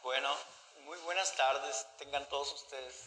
Bueno, muy buenas tardes, tengan todos ustedes.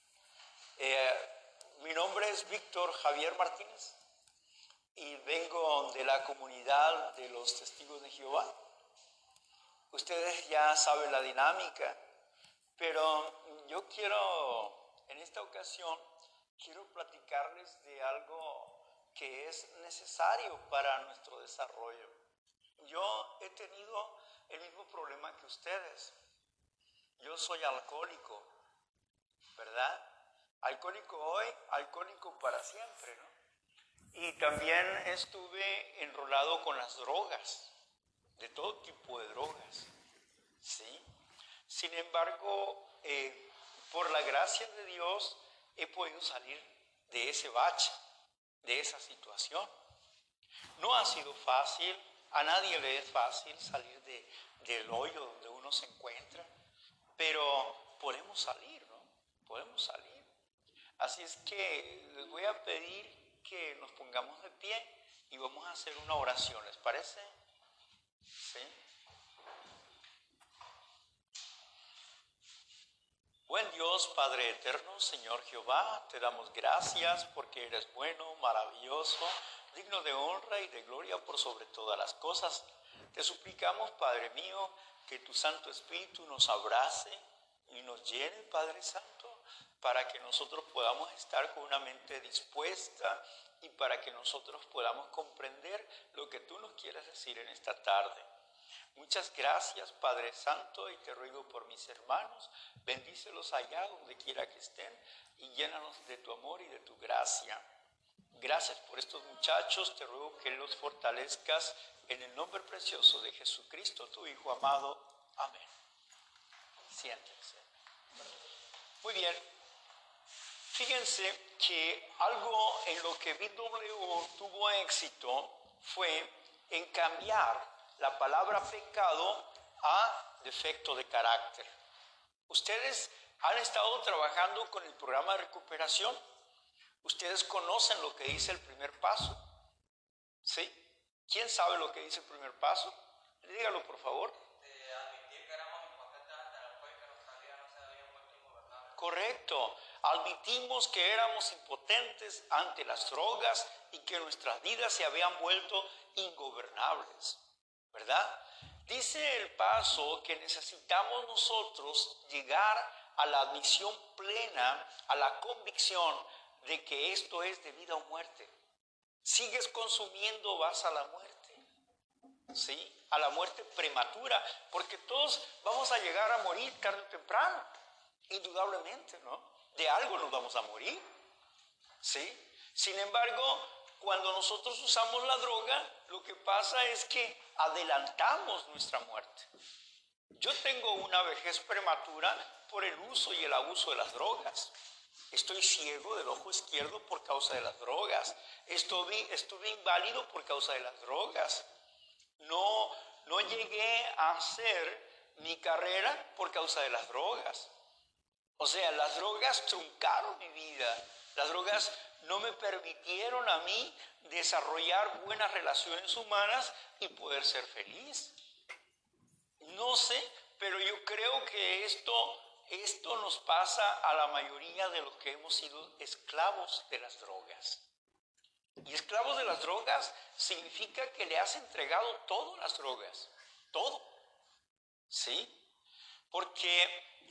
Mi nombre es Víctor Javier Martínez y vengo de la comunidad de los Testigos de Jehová. Ustedes ya saben la dinámica, pero yo en esta ocasión, quiero platicarles de algo que es necesario para nuestro desarrollo. Yo he tenido el mismo problema que ustedes. Yo soy alcohólico, ¿verdad? Alcohólico hoy, alcohólico para siempre, ¿no? Y también estuve enrolado con las drogas, de todo tipo de drogas, ¿sí? Sin embargo, por la gracia de Dios, he podido salir de ese bache, de esa situación. No ha sido fácil, a nadie le es fácil salir del hoyo donde uno se encuentra, pero podemos salir, ¿no? Podemos salir. Así es que les voy a pedir que nos pongamos de pie y vamos a hacer una oración, ¿les parece? ¿Sí? Buen Dios, Padre eterno, Señor Jehová, te damos gracias porque eres bueno, maravilloso, digno de honra y de gloria por sobre todas las cosas. Te suplicamos, Padre mío, que tu Santo Espíritu nos abrace y nos llene, Padre Santo, para que nosotros podamos estar con una mente dispuesta y para que nosotros podamos comprender lo que tú nos quieres decir en esta tarde. Muchas gracias, Padre Santo, y te ruego por mis hermanos, bendícelos allá donde quiera que estén y llénanos de tu amor y de tu gracia. Gracias por estos muchachos, te ruego que los fortalezcas en el nombre precioso de Jesucristo, tu Hijo amado. Amén. Siéntense. Muy bien. Fíjense que algo en lo que BW tuvo éxito fue en cambiar la palabra pecado a defecto de carácter. Ustedes han estado trabajando con el programa de recuperación. Ustedes conocen lo que dice el primer paso, ¿sí? ¿Quién sabe lo que dice el primer paso? Dígalo, por favor. Admitir que éramos impotentes ante el alcohol y que nuestra vida no se había vuelto ingobernable. Correcto. Admitimos que éramos impotentes ante las drogas y que nuestras vidas se habían vuelto ingobernables, ¿verdad? Dice el paso que necesitamos nosotros llegar a la admisión plena, a la convicción de que esto es de vida o muerte. Sigues consumiendo, vas a la muerte, ¿sí? A la muerte prematura, porque todos vamos a llegar a morir tarde o temprano, indudablemente, ¿no? De algo nos vamos a morir, ¿sí? Sin embargo, cuando nosotros usamos la droga, lo que pasa es que adelantamos nuestra muerte. Yo tengo una vejez prematura por el uso y el abuso de las drogas. Estoy ciego del ojo izquierdo por causa de las drogas. Estuve inválido por causa de las drogas. No llegué a hacer mi carrera por causa de las drogas. O sea, las drogas truncaron mi vida. Las drogas no me permitieron a mí desarrollar buenas relaciones humanas y poder ser feliz. No sé, pero yo creo que esto nos pasa a la mayoría de los que hemos sido esclavos de las drogas. Y esclavos de las drogas significa que le has entregado todo a las drogas, todo, ¿sí? Porque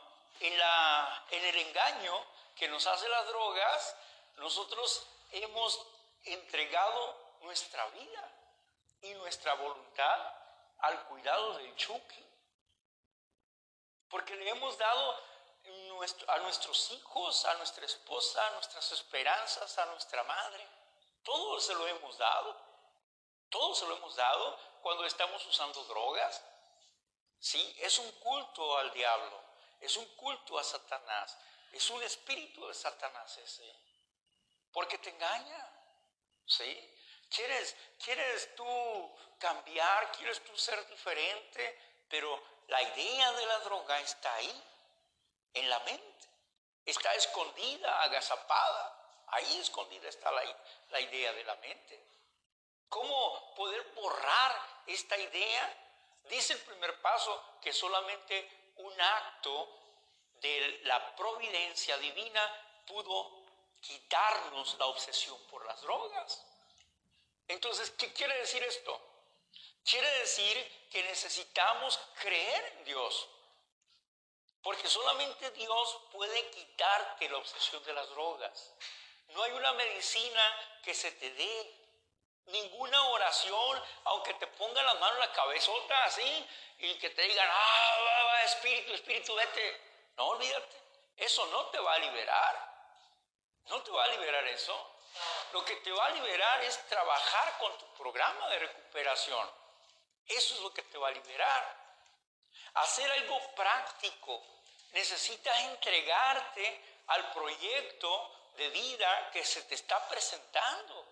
en el engaño que nos hace las drogas, nosotros hemos entregado nuestra vida y nuestra voluntad al cuidado del Chucky. Porque le hemos dado a nuestros hijos, a nuestra esposa, a nuestras esperanzas, a nuestra madre. Todo se lo hemos dado. Todo se lo hemos dado cuando estamos usando drogas. Sí, es un culto al diablo. Es un culto a Satanás. Es un espíritu de Satanás ese. Porque te engaña. ¿Sí? ¿Quieres tú cambiar? ¿Quieres tú ser diferente? Pero la idea de la droga está ahí, en la mente. Está escondida, agazapada. Ahí escondida está la idea de la mente. ¿Cómo poder borrar esta idea? Dice el primer paso que solamente un acto de la providencia divina pudo quitarnos la obsesión por las drogas. Entonces, ¿qué quiere decir esto? Quiere decir que necesitamos creer en Dios, porque solamente Dios puede quitarte la obsesión de las drogas. No hay una medicina que se te dé. Ninguna oración, aunque te pongan las manos en la cabezota así y que te digan, va, espíritu, vete. No, olvídate, eso no te va a liberar. No te va a liberar eso. Lo que te va a liberar es trabajar con tu programa de recuperación. Eso es lo que te va a liberar. Hacer algo práctico. Necesitas entregarte al proyecto de vida que se te está presentando.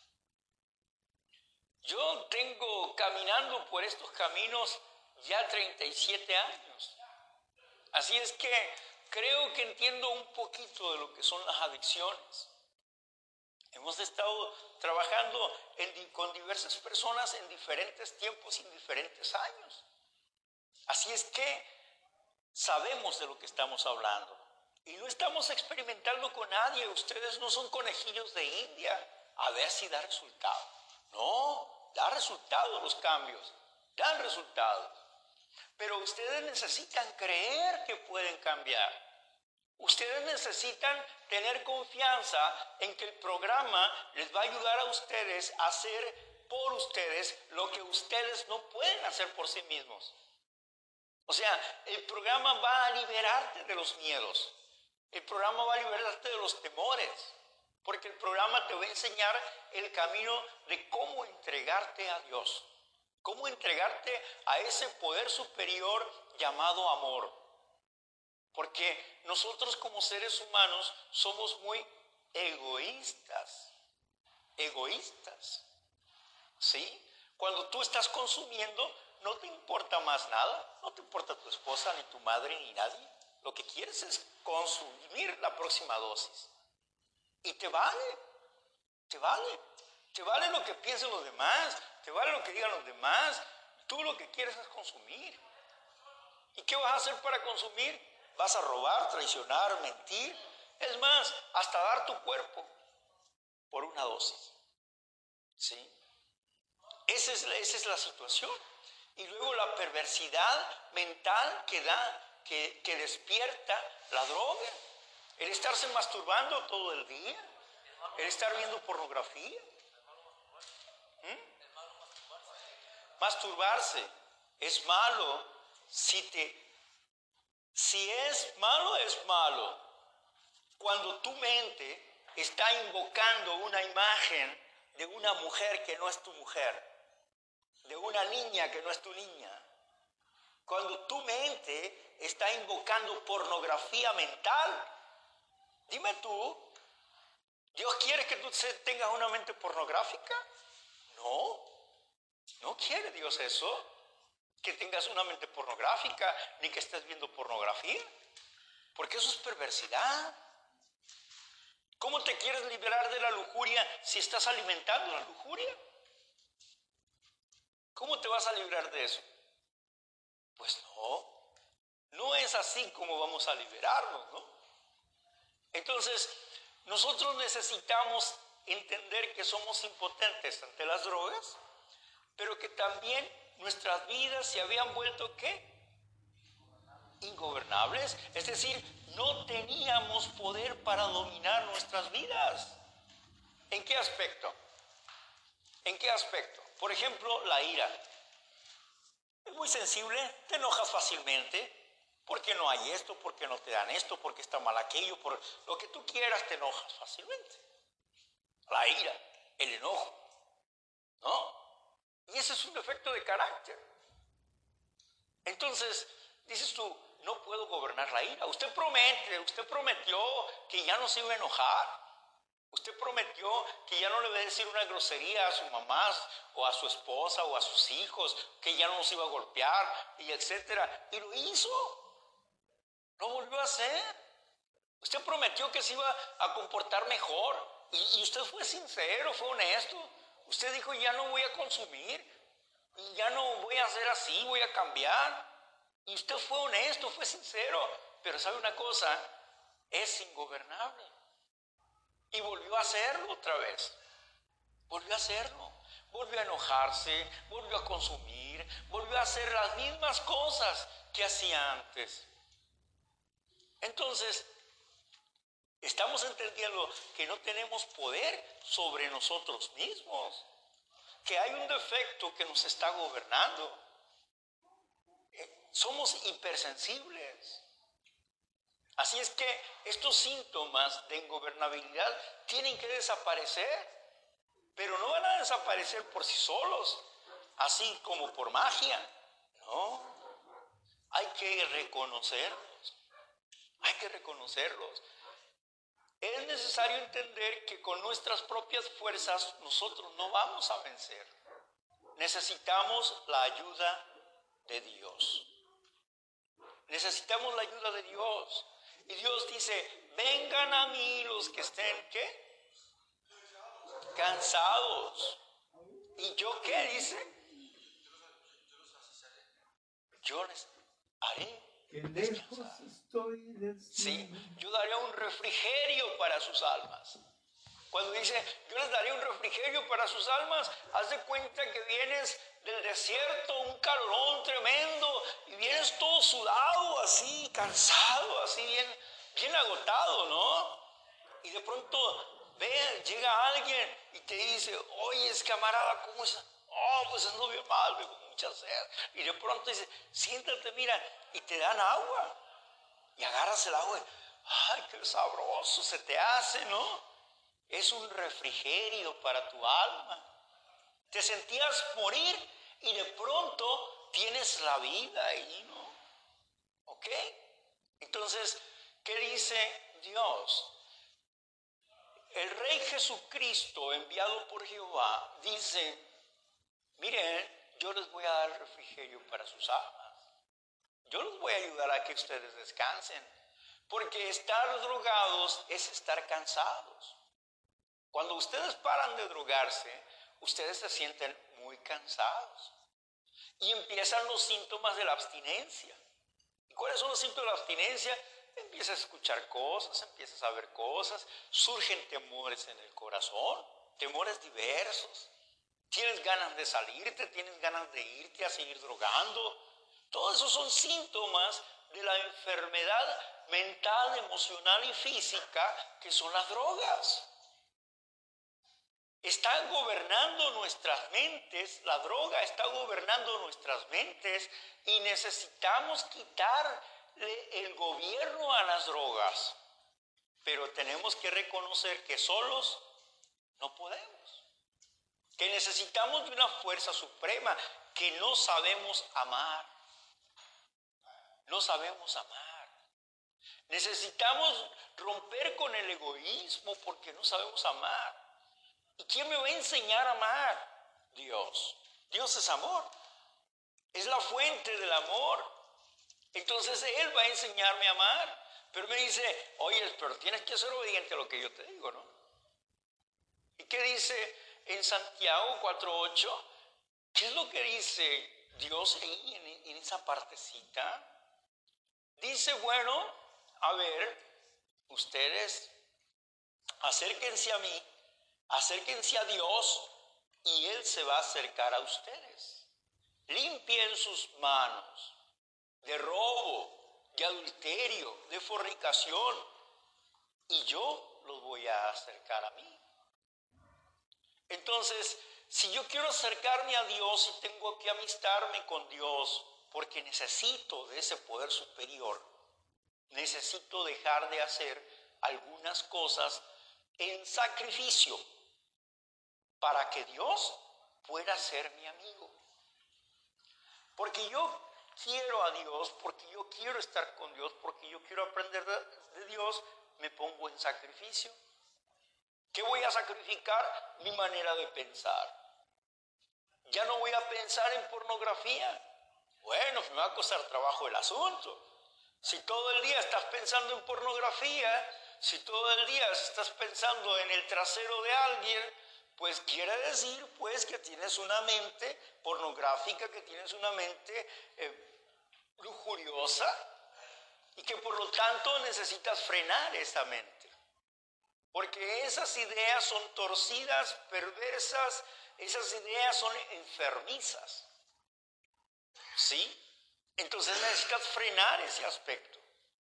Yo tengo caminando por estos caminos ya 37 años. Así es que creo que entiendo un poquito de lo que son las adicciones. Hemos estado trabajando con diversas personas en diferentes tiempos y en diferentes años. Así es que sabemos de lo que estamos hablando. Y no estamos experimentando con nadie. Ustedes no son conejillos de India a ver si da resultado. No, da resultado los cambios, dan resultado. Pero ustedes necesitan creer que pueden cambiar. Ustedes necesitan tener confianza en que el programa les va a ayudar a ustedes a hacer por ustedes lo que ustedes no pueden hacer por sí mismos. O sea, el programa va a liberarte de los miedos. El programa va a liberarte de los temores. Porque el programa te va a enseñar el camino de cómo entregarte a Dios. Cómo entregarte a ese poder superior llamado amor. Porque nosotros como seres humanos somos muy egoístas. Egoístas. ¿Sí? Cuando tú estás consumiendo, no te importa más nada. No te importa tu esposa, ni tu madre, ni nadie. Lo que quieres es consumir la próxima dosis. Y te vale, te vale. Te vale lo que piensen los demás, te vale lo que digan los demás. Tú lo que quieres es consumir. ¿Y qué vas a hacer para consumir? Vas a robar, traicionar, mentir. Es más, hasta dar tu cuerpo por una dosis. ¿Sí? Esa es la situación. Y luego la perversidad mental que da, que despierta la droga. El estarse masturbando todo el día. El estar viendo pornografía. Masturbarse es malo. Si es malo, es malo. Cuando tu mente está invocando una imagen de una mujer que no es tu mujer, de una niña que no es tu niña. Cuando tu mente está invocando pornografía mental, dime tú, ¿Dios quiere que tú tengas una mente pornográfica? No, no quiere Dios eso, que tengas una mente pornográfica, ni que estés viendo pornografía, porque eso es perversidad. ¿Cómo te quieres liberar de la lujuria si estás alimentando la lujuria? ¿Cómo te vas a librar de eso? Pues no es así como vamos a liberarnos, ¿no? Entonces, nosotros necesitamos entender que somos impotentes ante las drogas, pero que también nuestras vidas se habían vuelto, ¿qué? Ingobernables. Es decir, no teníamos poder para dominar nuestras vidas. ¿En qué aspecto? ¿En qué aspecto? Por ejemplo, la ira. Es muy sensible, te enojas fácilmente. Porque no hay esto, porque no te dan esto, porque está mal aquello, por lo que tú quieras te enojas fácilmente. La ira, el enojo, ¿no? Y ese es un defecto de carácter. Entonces, dices tú, no puedo gobernar la ira. Usted prometió que ya no se iba a enojar. Usted prometió que ya no le va a decir una grosería a su mamá o a su esposa o a sus hijos, que ya no nos iba a golpear y etcétera. Y lo hizo. Lo volvió a hacer. Usted prometió que se iba a comportar mejor y usted fue sincero, fue honesto. Usted dijo, ya no voy a consumir. y ya no voy a ser así, voy a cambiar. Y usted fue honesto, fue sincero, pero ¿sabe una cosa? Es ingobernable. Y volvió a hacerlo otra vez. Volvió a hacerlo. Volvió a enojarse, volvió a consumir, volvió a hacer las mismas cosas que hacía antes. Entonces, estamos entendiendo que no tenemos poder sobre nosotros mismos, que hay un defecto que nos está gobernando. Somos hipersensibles. Así es que estos síntomas de ingobernabilidad tienen que desaparecer, pero no van a desaparecer por sí solos, así como por magia. No, hay que reconocerlos, hay que reconocerlos. Es necesario entender que con nuestras propias fuerzas nosotros no vamos a vencer. Necesitamos la ayuda de Dios. Necesitamos la ayuda de Dios. Y Dios dice, vengan a mí los que estén, ¿qué? Cansados. ¿Y yo qué dice? Yo les haré descansar. Sí, yo daré un refrigerio para sus almas. Cuando dice, yo les daré un refrigerio para sus almas, haz de cuenta que vienes del desierto, un calorón tremendo, y vienes todo sudado, así, cansado, así, bien agotado, ¿no? Y de pronto llega alguien y te dice, oye, camarada, ¿cómo estás? Oh, pues ando bien mal, con mucha sed. Y de pronto dice, siéntate, mira, y te dan agua. Y agarras el agua y, ay, qué sabroso se te hace, ¿no? Es un refrigerio para tu alma. Te sentías morir y de pronto tienes la vida ahí, ¿no? ¿Ok? Entonces, ¿qué dice Dios? El Rey Jesucristo, enviado por Jehová, dice, miren, yo les voy a dar refrigerio para sus almas. Yo los voy a ayudar a que ustedes descansen. Porque estar drogados es estar cansados. Cuando ustedes paran de drogarse, ustedes se sienten muy cansados. Y empiezan los síntomas de la abstinencia. ¿Y cuáles son los síntomas de la abstinencia? Empiezas a escuchar cosas, empiezas a ver cosas, surgen temores en el corazón, temores diversos. Tienes ganas de salirte, tienes ganas de irte a seguir drogando. Todos esos son síntomas de la enfermedad mental, emocional y física que son las drogas. Están gobernando nuestras mentes, la droga está gobernando nuestras mentes y necesitamos quitarle el gobierno a las drogas. Pero tenemos que reconocer que solos no podemos, que necesitamos de una fuerza suprema, que no sabemos amar. No sabemos amar. Necesitamos romper con el egoísmo porque no sabemos amar. ¿Y quién me va a enseñar a amar? Dios. Dios es amor. Es la fuente del amor. Entonces Él va a enseñarme a amar. Pero me dice, oye, pero tienes que ser obediente a lo que yo te digo, ¿no? ¿Y qué dice en Santiago 4:8? ¿Qué es lo que dice Dios ahí en esa partecita? Dice, bueno, a ver, ustedes acérquense a mí, acérquense a Dios y Él se va a acercar a ustedes. Limpien sus manos de robo, de adulterio, de fornicación y yo los voy a acercar a mí. Entonces, si yo quiero acercarme a Dios y tengo que amistarme con Dios porque necesito de ese poder superior, necesito dejar de hacer algunas cosas en sacrificio para que Dios pueda ser mi amigo. Porque yo quiero a Dios, porque yo quiero estar con Dios, porque yo quiero aprender de Dios, me pongo en sacrificio. ¿Qué voy a sacrificar? Mi manera de pensar. Ya no voy a pensar en pornografía. Bueno, me va a costar trabajo el asunto. Si todo el día estás pensando en pornografía, si todo el día estás pensando en el trasero de alguien, Pues quiere decir pues que tienes una mente pornográfica, que tienes una mente lujuriosa y que por lo tanto necesitas frenar esa mente. Porque esas ideas son torcidas, perversas, esas ideas son enfermizas. ¿Sí? Entonces necesitas frenar ese aspecto,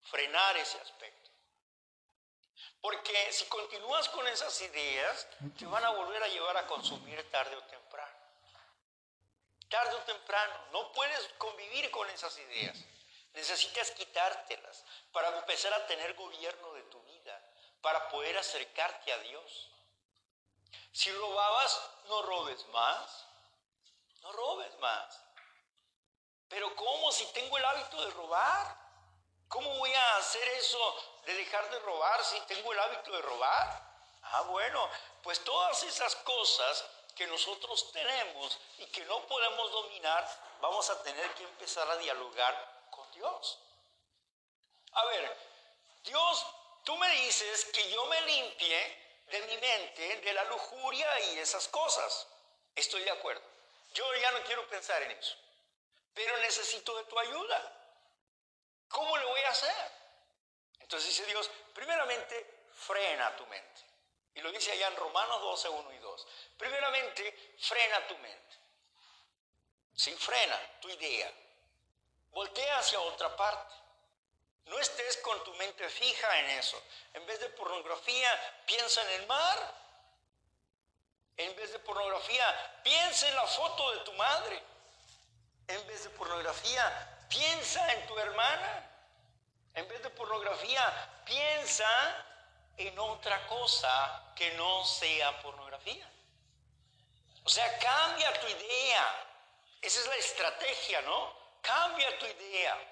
Porque si continúas con esas ideas, te van a volver a llevar a consumir tarde o temprano. Tarde o temprano, no puedes convivir con esas ideas. Necesitas quitártelas para empezar a tener gobierno de tu vida, para poder acercarte a Dios. Si robabas, no robes más. No robes más. Pero ¿cómo si tengo el hábito de robar? ¿Cómo voy a hacer eso de dejar de robar si tengo el hábito de robar? Bueno, pues todas esas cosas que nosotros tenemos y que no podemos dominar, vamos a tener que empezar a dialogar con Dios. A ver, Dios, tú me dices que yo me limpie de mi mente, de la lujuria y esas cosas. Estoy de acuerdo. Yo ya no quiero pensar en eso. Pero necesito de tu ayuda. ¿Cómo le voy a hacer? Entonces dice Dios, primeramente, frena tu mente. Y lo dice allá en Romanos 12, 1 y 2. Primeramente, frena tu mente. Sí, frena tu idea. Voltea hacia otra parte. No estés con tu mente fija en eso. En vez de pornografía, piensa en el mar. En vez de pornografía, piensa en la foto de tu madre. En vez de pornografía, piensa en tu hermana. En vez de pornografía, piensa en otra cosa que no sea pornografía. O sea, cambia tu idea. Esa es la estrategia, ¿no? Cambia tu idea.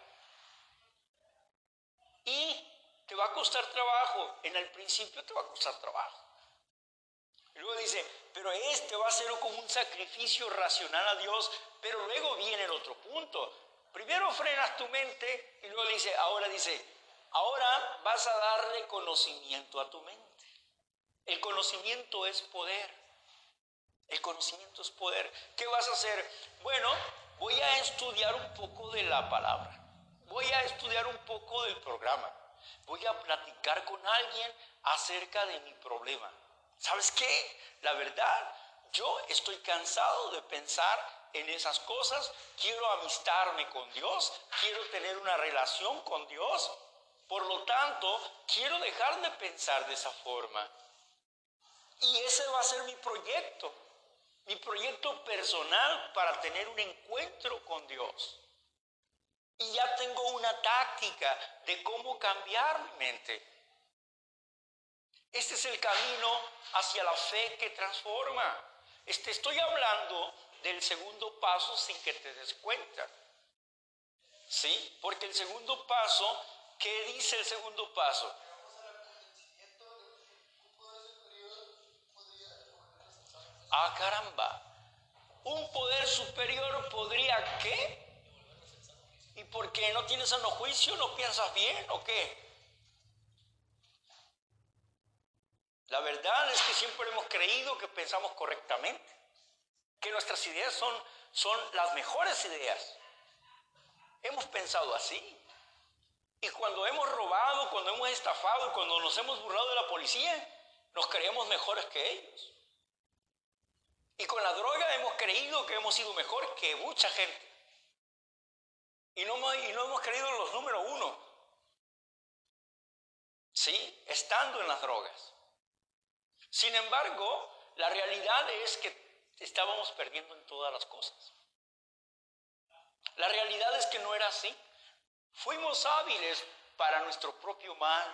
Y te va a costar trabajo. En el principio te va a costar trabajo. Y luego dice, pero este va a ser como un sacrificio racional a Dios. Pero luego viene el otro punto. Primero frenas tu mente y luego dice, ahora vas a darle conocimiento a tu mente. El conocimiento es poder. El conocimiento es poder. ¿Qué vas a hacer? Bueno, voy a estudiar un poco de la palabra. Voy a estudiar un poco del programa. Voy a platicar con alguien acerca de mi problema. ¿Sabes qué? La verdad, yo estoy cansado de pensar en esas cosas. Quiero amistarme con Dios. Quiero tener una relación con Dios. Por lo tanto, quiero dejar de pensar de esa forma. Y ese va a ser mi proyecto personal para tener un encuentro con Dios. Y ya tengo una táctica de cómo cambiar mi mente. Este es el camino hacia la fe que transforma. Estoy hablando del segundo paso sin que te des cuenta. ¿Sí? Porque el segundo paso, ¿qué dice el segundo paso? Caramba. Un poder superior podría, ¿qué? ¿Y por qué? ¿No tienes sano juicio? ¿No piensas bien o qué? La verdad es que siempre hemos creído que pensamos correctamente, que nuestras ideas son las mejores ideas. Hemos pensado así. Y cuando hemos robado, cuando hemos estafado, cuando nos hemos burlado de la policía, nos creemos mejores que ellos. Y con la droga hemos creído que hemos sido mejor que mucha gente. Y no hemos creído en los número uno. ¿Sí? Estando en las drogas. Sin embargo, la realidad es que estábamos perdiendo en todas las cosas. La realidad es que no era así. Fuimos hábiles para nuestro propio mal.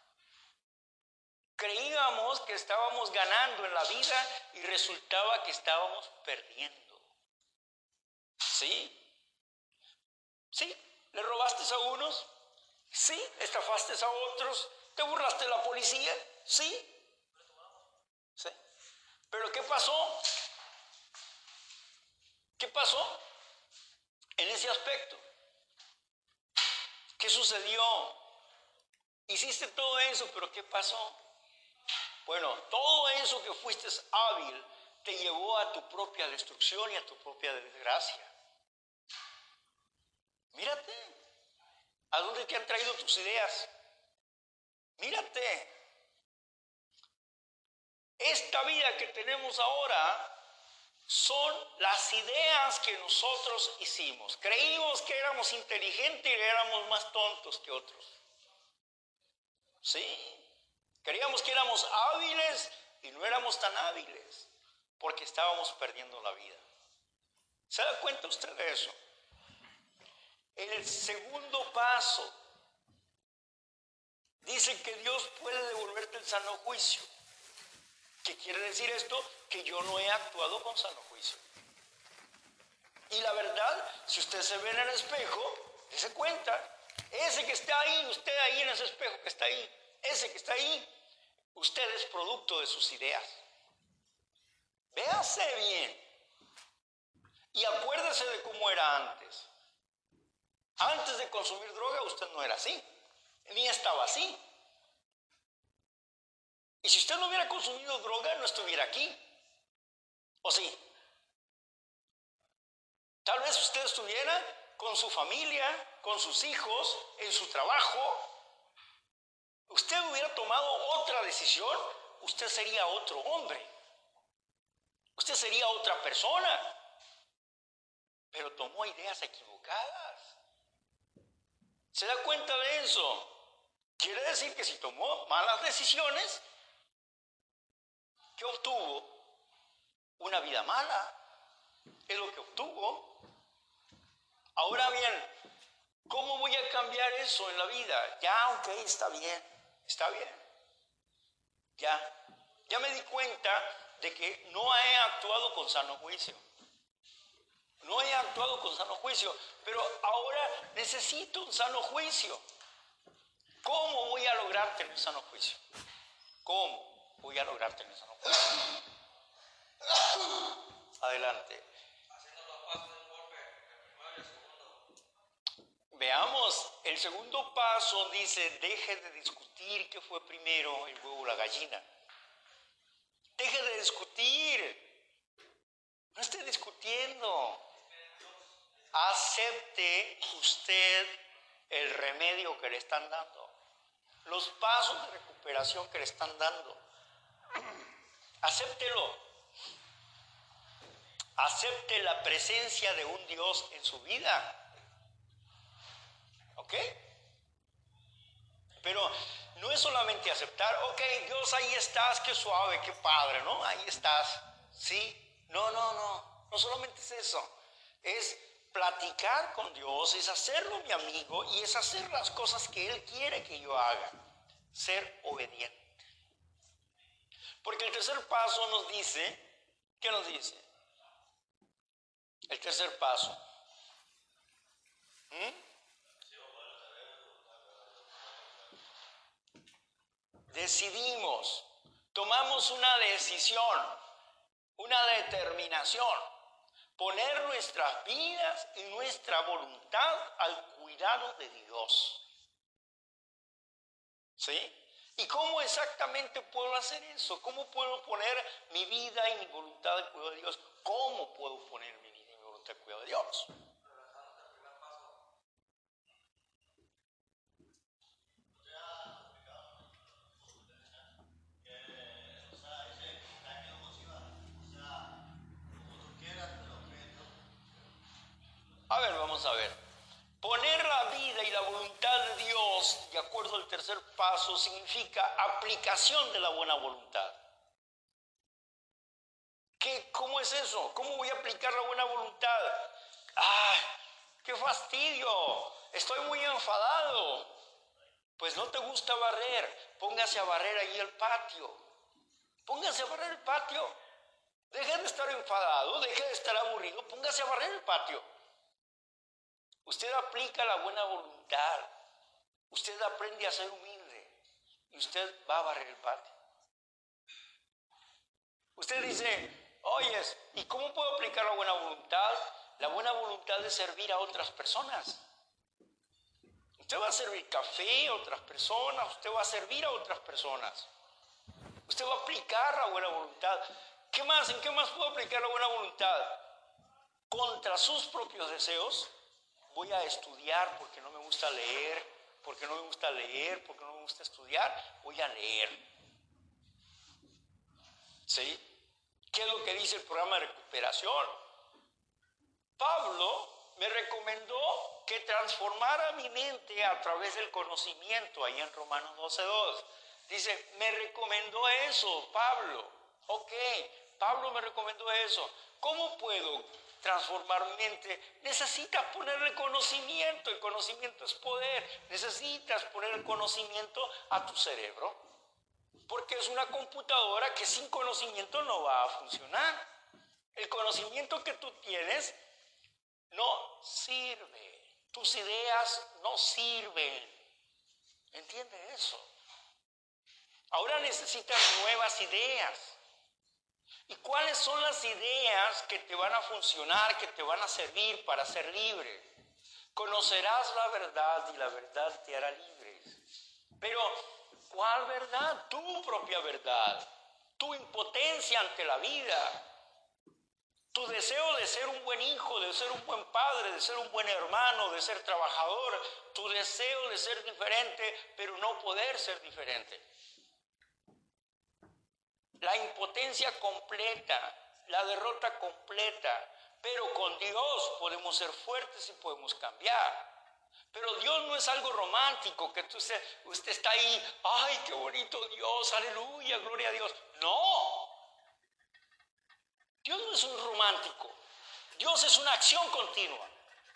Creíamos que estábamos ganando en la vida y resultaba que estábamos perdiendo. ¿Sí? ¿Sí? ¿Le robaste a unos? ¿Sí? ¿Estafaste a otros? ¿Te burlaste de la policía? ¿Sí? ¿Sí? ¿Pero qué pasó? ¿Qué pasó en ese aspecto? ¿Qué sucedió? Hiciste todo eso, pero ¿qué pasó? Bueno, todo eso que fuiste hábil te llevó a tu propia destrucción y a tu propia desgracia. Mírate, ¿a dónde te han traído tus ideas? Mírate. Esta vida que tenemos ahora son las ideas que nosotros hicimos. Creímos que éramos inteligentes y éramos más tontos que otros. Sí, creíamos que éramos hábiles y no éramos tan hábiles porque estábamos perdiendo la vida. ¿Se da cuenta usted de eso? El segundo paso dice que Dios puede devolverte el sano juicio. ¿Qué quiere decir esto? Que yo no he actuado con sano juicio. Y la verdad, si usted se ve en el espejo, dése cuenta, ese que está ahí, usted ahí en ese espejo que está ahí, ese que está ahí, usted es producto de sus ideas. Véase bien y acuérdese de cómo era antes. Antes de consumir droga usted no era así, ni estaba así. Y si usted no hubiera consumido droga, no estuviera aquí. ¿O sí? Tal vez usted estuviera con su familia, con sus hijos, en su trabajo. Usted hubiera tomado otra decisión, usted sería otro hombre. Usted sería otra persona. Pero tomó ideas equivocadas. ¿Se da cuenta de eso? Quiere decir que si tomó malas decisiones, ¿qué obtuvo? Una vida mala. Es lo que obtuvo. Ahora bien, ¿cómo voy a cambiar eso en la vida? Ya, ok, está bien. Ya me di cuenta de que no he actuado con sano juicio. No he actuado con sano juicio, pero ahora necesito un sano juicio. ¿Cómo voy a lograr tener sano juicio? ¿Cómo voy a lograr tener sano juicio? Adelante. Haciendo los pasos de un golpe, el primero y el segundo. Veamos, el segundo paso dice, deje de discutir qué fue primero, el huevo o la gallina. Deje de discutir. No esté discutiendo. Acepte usted el remedio que le están dando. Los pasos de recuperación que le están dando. Acéptelo. Acepte la presencia de un Dios en su vida. ¿Ok? Pero no es solamente aceptar, ok, Dios, ahí estás, qué suave, qué padre, ¿no? Ahí estás, ¿sí? No solamente es eso. Es platicar con Dios, es hacerlo mi amigo y es hacer las cosas que Él quiere que yo haga. Ser obediente. Porque el tercer paso nos dice, ¿qué nos dice? El tercer paso. Decidimos, tomamos una decisión, una determinación, poner nuestras vidas y nuestra voluntad al cuidado de Dios. ¿Sí? ¿Y cómo exactamente puedo hacer eso? ¿Cómo puedo poner mi vida y mi voluntad al cuidado de Dios? ¿Cómo puedo poner mi vida y mi voluntad al cuidado de Dios? A ver, vamos a ver. Poner la vida y la voluntad de Dios de acuerdo al tercer paso significa aplicación de la buena voluntad. ¿Cómo es eso? ¿Cómo voy a aplicar la buena voluntad? ¡Ah! ¡Qué fastidio! Estoy muy enfadado. Pues no te gusta barrer. Póngase a barrer ahí el patio. Póngase a barrer el patio. Deje de estar enfadado, deje de estar aburrido, póngase a barrer el patio. Usted aplica la buena voluntad. Usted aprende a ser humilde. Y usted va a barrer el patio. Usted dice, oyes, ¿y cómo puedo aplicar la buena voluntad? La buena voluntad es servir a otras personas. Usted va a servir café a otras personas. Usted va a servir a otras personas. Usted va a aplicar la buena voluntad. ¿Qué más? ¿En qué más puedo aplicar la buena voluntad? Contra sus propios deseos, voy a estudiar porque no me gusta leer, porque no me gusta leer, porque no me gusta estudiar, voy a leer. ¿Sí? ¿Qué es lo que dice el programa de recuperación? Pablo me recomendó que transformara mi mente a través del conocimiento, ahí en Romanos 12:2. Dice, me recomendó eso, Pablo. Ok, Pablo me recomendó eso. ¿Cómo puedo transformar mi mente? Necesitas ponerle conocimiento. El conocimiento es poder. Necesitas poner el conocimiento a tu cerebro. Porque es una computadora que sin conocimiento no va a funcionar. El conocimiento que tú tienes no sirve. Tus ideas no sirven. ¿Entiende eso? Ahora necesitas nuevas ideas. ¿Y cuáles son las ideas que te van a funcionar, que te van a servir para ser libre? Conocerás la verdad y la verdad te hará libre. Pero, ¿cuál verdad? Tu propia verdad. Tu impotencia ante la vida. Tu deseo de ser un buen hijo, de ser un buen padre, de ser un buen hermano, de ser trabajador. Tu deseo de ser diferente, pero no poder ser diferente. La impotencia completa, la derrota completa. Pero con Dios podemos ser fuertes y podemos cambiar. Pero Dios no es algo romántico, que usted está ahí, ¡ay, qué bonito Dios! ¡Aleluya! ¡Gloria a Dios! ¡No! Dios no es un romántico. Dios es una acción continua.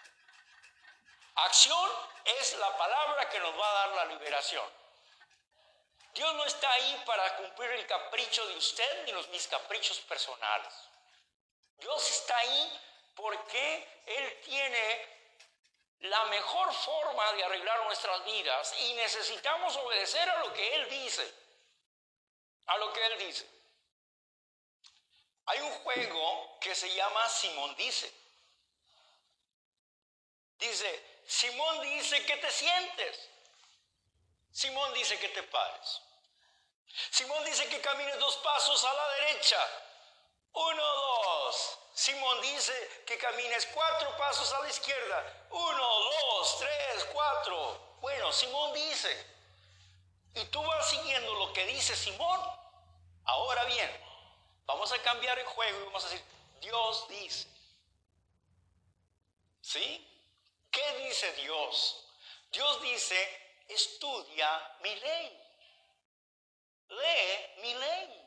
Acción es la palabra que nos va a dar la liberación. Dios no está ahí para cumplir el capricho de usted ni mis caprichos personales. Dios está ahí porque Él tiene la mejor forma de arreglar nuestras vidas y necesitamos obedecer a lo que Él dice. A lo que Él dice. Hay un juego que se llama Simón dice. Dice, Simón dice que te sientes. Simón dice que te pares. Simón dice que camines 2 pasos a la derecha. 1, 2. Simón dice que camines 4 pasos a la izquierda. 1, 2, 3, 4. Bueno, Simón dice. Y tú vas siguiendo lo que dice Simón. Ahora bien, vamos a cambiar el juego y vamos a decir, Dios dice. ¿Sí? ¿Qué dice Dios? Dios dice, estudia mi ley. Lee mi ley.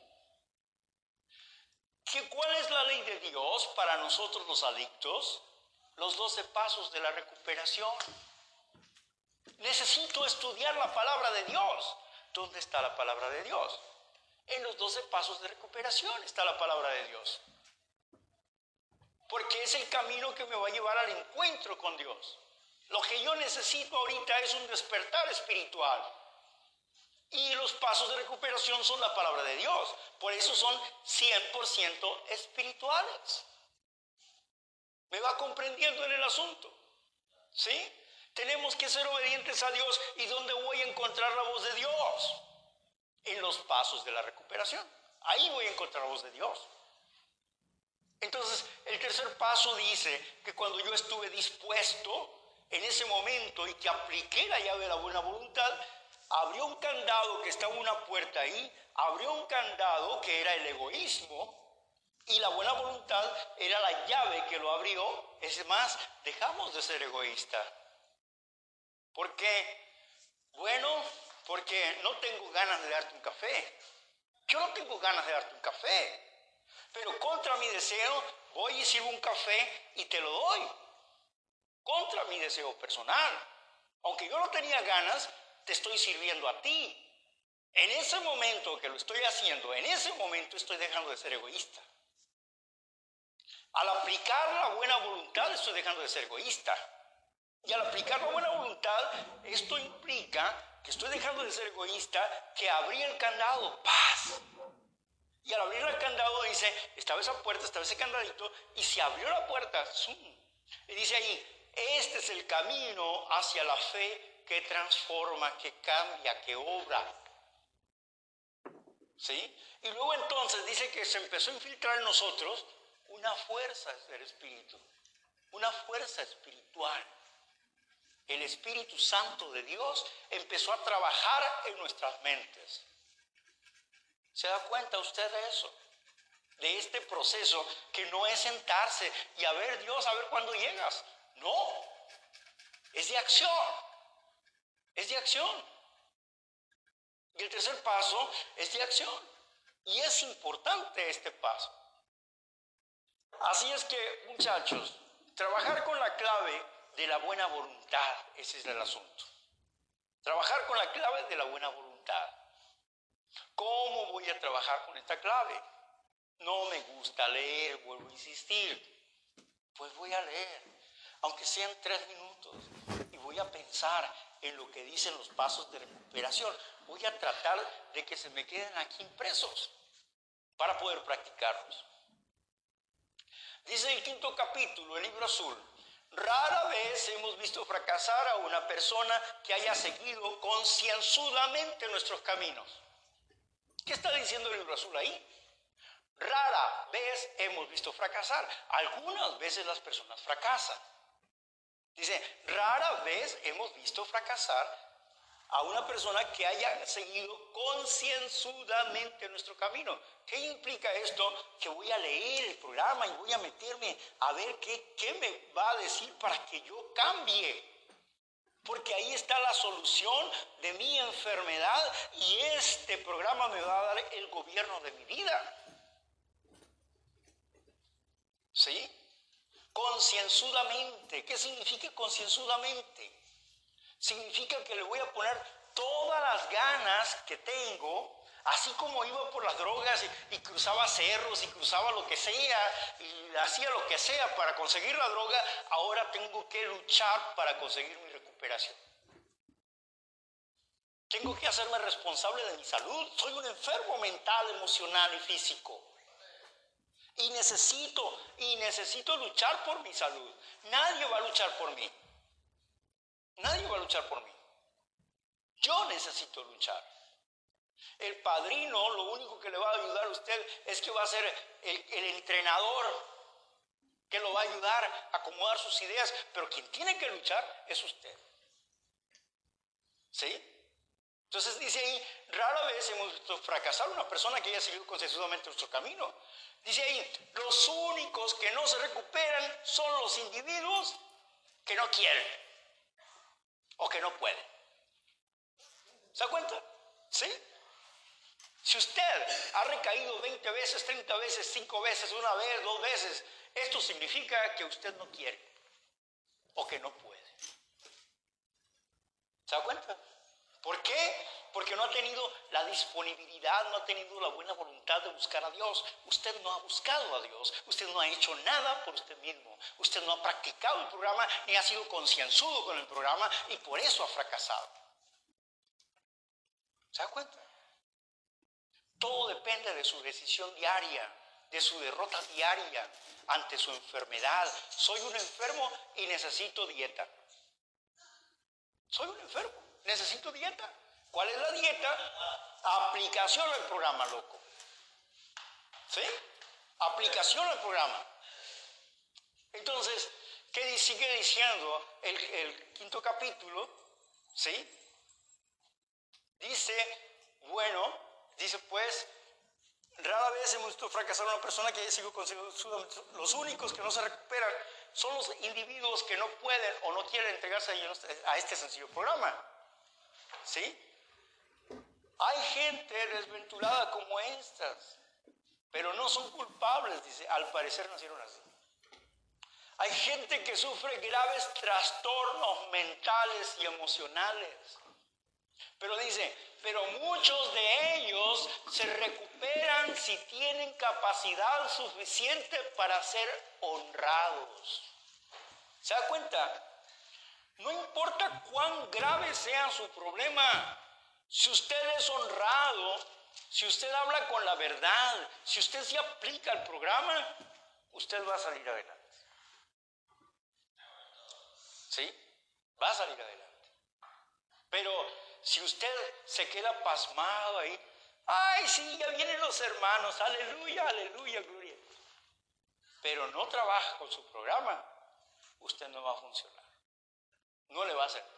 ¿Cuál es la ley de Dios para nosotros los adictos? Los 12 pasos de la recuperación. Necesito estudiar la palabra de Dios. ¿Dónde está la palabra de Dios? En los 12 pasos de recuperación está la palabra de Dios. Porque es el camino que me va a llevar al encuentro con Dios. Lo que yo necesito ahorita es un despertar espiritual. Y los pasos de recuperación son la palabra de Dios. Por eso son 100% espirituales. ¿Me va comprendiendo en el asunto? ¿Sí? Tenemos que ser obedientes a Dios. ¿Y dónde voy a encontrar la voz de Dios? En los pasos de la recuperación. Ahí voy a encontrar la voz de Dios. Entonces, el tercer paso dice que cuando yo estuve dispuesto en ese momento y que apliqué la llave de la buena voluntad, abrió un candado que estaba en una puerta ahí, abrió un candado que era el egoísmo y la buena voluntad era la llave que lo abrió. Es más, dejamos de ser egoístas. ¿Por qué? Bueno, porque no tengo ganas de darte un café. Yo no tengo ganas de darte un café. Pero contra mi deseo, voy y sirvo un café y te lo doy. Contra mi deseo personal. Aunque yo no tenía ganas, te estoy sirviendo a ti. En ese momento que lo estoy haciendo, en ese momento estoy dejando de ser egoísta. Al aplicar la buena voluntad estoy dejando de ser egoísta. Y al aplicar la buena voluntad, esto implica que estoy dejando de ser egoísta, que abrí el candado, ¡paz! Y al abrir el candado dice, estaba esa puerta, estaba ese candadito, y se abrió la puerta, ¡zum! Y dice ahí, este es el camino hacia la fe que transforma, que cambia, que obra. ¿Sí? Y luego entonces dice que se empezó a infiltrar en nosotros una fuerza del Espíritu, una fuerza espiritual. El Espíritu Santo de Dios empezó a trabajar en nuestras mentes. ¿Se da cuenta usted de eso? De este proceso que no es sentarse y a ver Dios, a ver cuándo llegas. No, es de acción, es de acción. Y el tercer paso es de acción. Y es importante este paso. Así es que, muchachos, trabajar con la clave de la buena voluntad, ese es el asunto. Trabajar con la clave de la buena voluntad. ¿Cómo voy a trabajar con esta clave? No me gusta leer, vuelvo a insistir. Pues voy a leer, aunque sean 3 minutos, y voy a pensar en lo que dicen los pasos de recuperación. Voy a tratar de que se me queden aquí impresos para poder practicarlos. Dice el 5º capítulo, el libro azul: rara vez hemos visto fracasar a una persona que haya seguido concienzudamente nuestros caminos. ¿Qué está diciendo el libro azul ahí? Rara vez hemos visto fracasar. Algunas veces las personas fracasan. Dice, rara vez hemos visto fracasar a una persona que haya seguido concienzudamente nuestro camino. ¿Qué implica esto? Que voy a leer el programa y voy a meterme a ver qué me va a decir para que yo cambie. Porque ahí está la solución de mi enfermedad y este programa me va a dar el gobierno de mi vida. ¿Sí? Concienzudamente. ¿Qué significa concienzudamente? Significa que le voy a poner todas las ganas que tengo, así como iba por las drogas y cruzaba cerros y cruzaba lo que sea y hacía lo que sea para conseguir la droga, ahora tengo que luchar para conseguir mi recuperación. Tengo que hacerme responsable de mi salud. Soy un enfermo mental, emocional y físico. Y necesito luchar por mi salud. Nadie va a luchar por mí. Nadie va a luchar por mí. Yo necesito luchar. El padrino lo único que le va a ayudar a usted es que va a ser el entrenador que lo va a ayudar a acomodar sus ideas, pero quien tiene que luchar es usted. ¿Sí? Entonces dice ahí, rara vez hemos visto fracasar a una persona que haya seguido concienzudamente nuestro camino. Dice ahí, los únicos que no se recuperan son los individuos que no quieren o que no pueden. ¿Se da cuenta? ¿Sí? Si usted ha recaído 20 veces, 30 veces, 5 veces, 1 vez, 2 veces, esto significa que usted no quiere o que no puede. ¿Se da cuenta? ¿Por qué? Porque no ha tenido la disponibilidad, no ha tenido la buena voluntad de buscar a Dios. Usted no ha buscado a Dios, usted no ha hecho nada por usted mismo. Usted no ha practicado el programa ni ha sido concienzudo con el programa y por eso ha fracasado. ¿Se da cuenta? Todo depende de su decisión diaria, de su derrota diaria ante su enfermedad. Soy un enfermo y necesito dieta. Soy un enfermo, necesito dieta. ¿Cuál es la dieta? Aplicación al programa, loco. ¿Sí? Aplicación al programa. Entonces, ¿qué sigue diciendo el 5º capítulo? ¿Sí? Dice pues, rara vez hemos visto fracasar a una persona que haya sido considerado. Los únicos que no se recuperan son los individuos que no pueden o no quieren entregarse a este sencillo programa. ¿Sí? Hay gente desventurada como estas, pero no son culpables, dice, al parecer nacieron así. Hay gente que sufre graves trastornos mentales y emocionales. Pero dice, pero muchos de ellos se recuperan si tienen capacidad suficiente para ser honrados. ¿Se da cuenta? No importa cuán grave sea su problema, si usted es honrado, si usted habla con la verdad, si usted se aplica al programa, usted va a salir adelante. ¿Sí? Va a salir adelante. Pero si usted se queda pasmado ahí, Ay, sí, ya vienen los hermanos, aleluya, aleluya, gloria. Pero no trabaja con su programa, usted no va a funcionar. No le va a servir.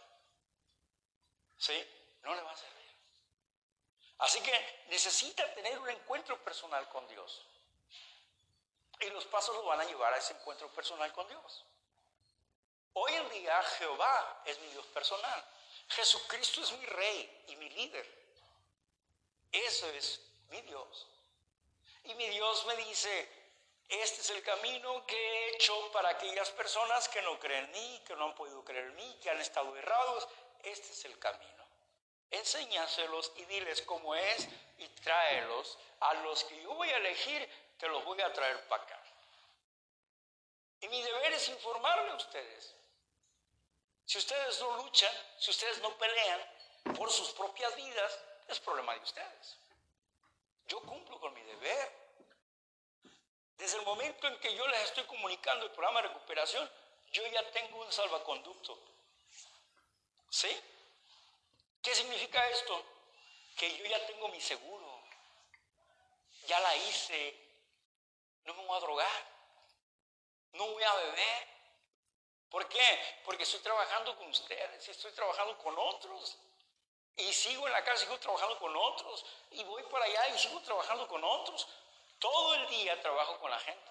¿Sí? No le va a servir. Así que necesita tener un encuentro personal con Dios. Y los pasos lo van a llevar a ese encuentro personal con Dios. Hoy en día Jehová es mi Dios personal. Jesucristo es mi Rey y mi líder. Eso es mi Dios. Y mi Dios me dice, este es el camino que he hecho para aquellas personas que no creen en mí, que no han podido creer en mí, que han estado errados. Este es el camino. Enséñaselos y diles cómo es y tráelos. A los que yo voy a elegir, te los voy a traer para acá. Y mi deber es informarle a ustedes. Si ustedes no luchan, si ustedes no pelean por sus propias vidas, es problema de ustedes. Yo cumplo con mi deber. Desde el momento en que yo les estoy comunicando el programa de recuperación, yo ya tengo un salvaconducto. ¿Sí? ¿Qué significa esto? Que yo ya tengo mi seguro. Ya la hice. No me voy a drogar. No voy a beber. ¿Por qué? Porque estoy trabajando con ustedes, estoy trabajando con otros. Y sigo en la casa, sigo trabajando con otros. Y voy para allá y sigo trabajando con otros. Todo el día trabajo con la gente.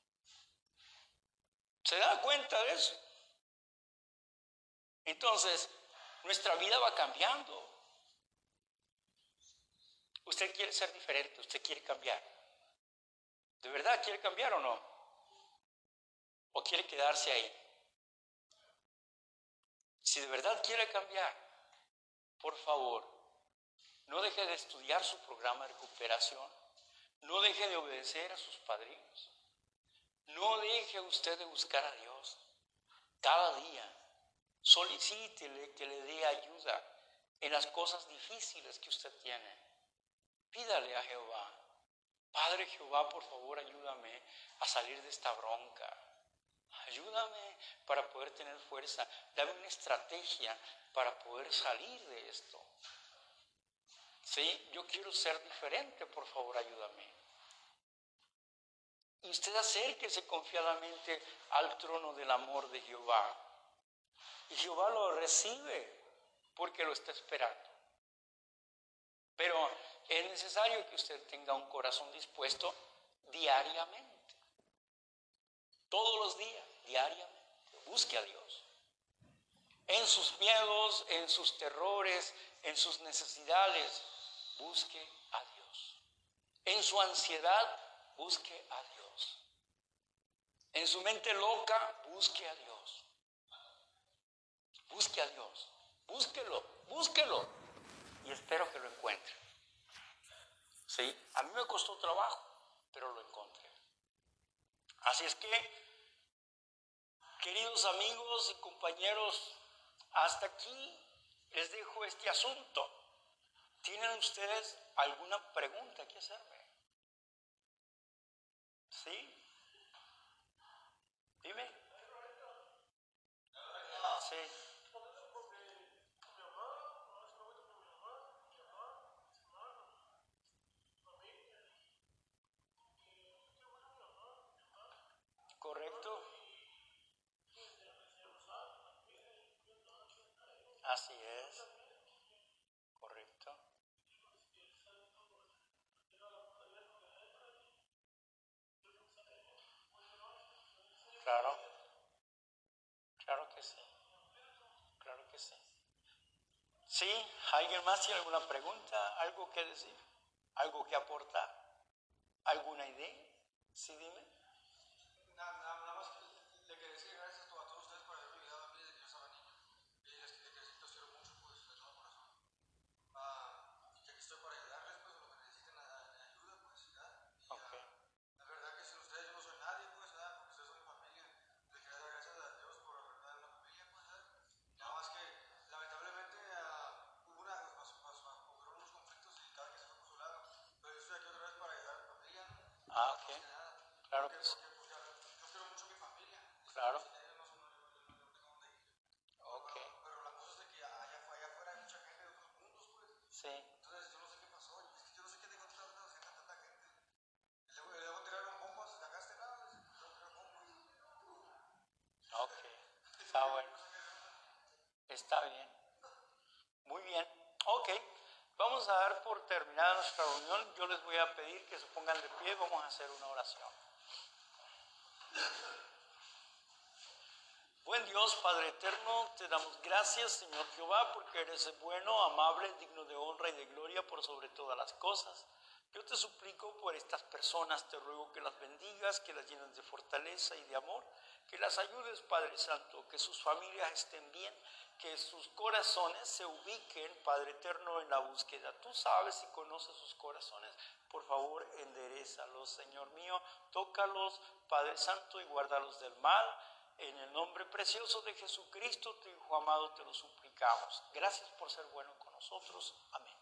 ¿Se da cuenta de eso? Entonces, nuestra vida va cambiando. Usted quiere ser diferente, usted quiere cambiar. ¿De verdad quiere cambiar o no? ¿O quiere quedarse ahí? Si de verdad quiere cambiar, por favor, no deje de estudiar su programa de recuperación. No deje de obedecer a sus padrinos. No deje usted de buscar a Dios. Cada día solicítele que le dé ayuda en las cosas difíciles que usted tiene. Pídale a Jehová. Padre Jehová, por favor, ayúdame a salir de esta bronca. Ayúdame para poder tener fuerza. Dame una estrategia para poder salir de esto. Sí, yo quiero ser diferente, por favor, ayúdame. Y usted acérquese confiadamente al trono del amor de Jehová. Y Jehová lo recibe porque lo está esperando. Pero es necesario que usted tenga un corazón dispuesto diariamente. Todos los días, diariamente. Busque a Dios. En sus miedos, en sus terrores, en sus necesidades, busque a Dios. En su ansiedad, busque a Dios. En su mente loca, busque a Dios. Busque a Dios. Búsquelo, búsquelo. Y espero que lo encuentre. Sí, a mí me costó trabajo, pero lo encontré. Así es que, queridos amigos y compañeros, hasta aquí les dejo este asunto. ¿Tienen ustedes alguna pregunta que hacerme? ¿Sí? Dime. Sí. ¿Correcto? Así es. Correcto. Claro. Claro que sí. Claro que sí. ¿Sí? ¿Alguien más tiene alguna pregunta? ¿Algo que decir? ¿Algo que aportar? ¿Alguna idea? Sí, dime. Nada más le quería decir gracias a todos ustedes por haberme ayudado a mí desde que yo estaba niño. Y les los quiero mucho, pues, de todo corazón. Y que aquí estoy para ayudarles, pues, lo que necesiten ayuda, pues, ¿verdad? Y Ok. la verdad que sin ustedes yo no soy nadie, pues, ¿verdad? Porque ustedes son mi familia. Les quería dar gracias a Dios por haberme dado una familia, pues, ¿verdad? Nada más que, lamentablemente, ocurrieron unos conflictos y cada quien se fue por su lado. Pero yo estoy aquí otra vez para ayudar a mi familia, ¿no? Ah, ok. Más que nada. Claro Porque Está bien. Muy bien. Ok. Vamos a dar por terminada nuestra reunión. Yo les voy a pedir que se pongan de pie. Vamos a hacer una oración. Buen Dios, Padre eterno, te damos gracias, Señor Jehová, porque eres bueno, amable, digno de honra y de gloria por sobre todas las cosas. Yo te suplico por estas personas, te ruego que las bendigas, que las llenes de fortaleza y de amor, que las ayudes, Padre Santo, que sus familias estén bien, que sus corazones se ubiquen, Padre eterno, en la búsqueda. Tú sabes y conoces sus corazones. Por favor, enderézalos, Señor mío, tócalos, Padre Santo, y guárdalos del mal. En el nombre precioso de Jesucristo, tu Hijo amado, te lo suplicamos. Gracias por ser bueno con nosotros. Amén.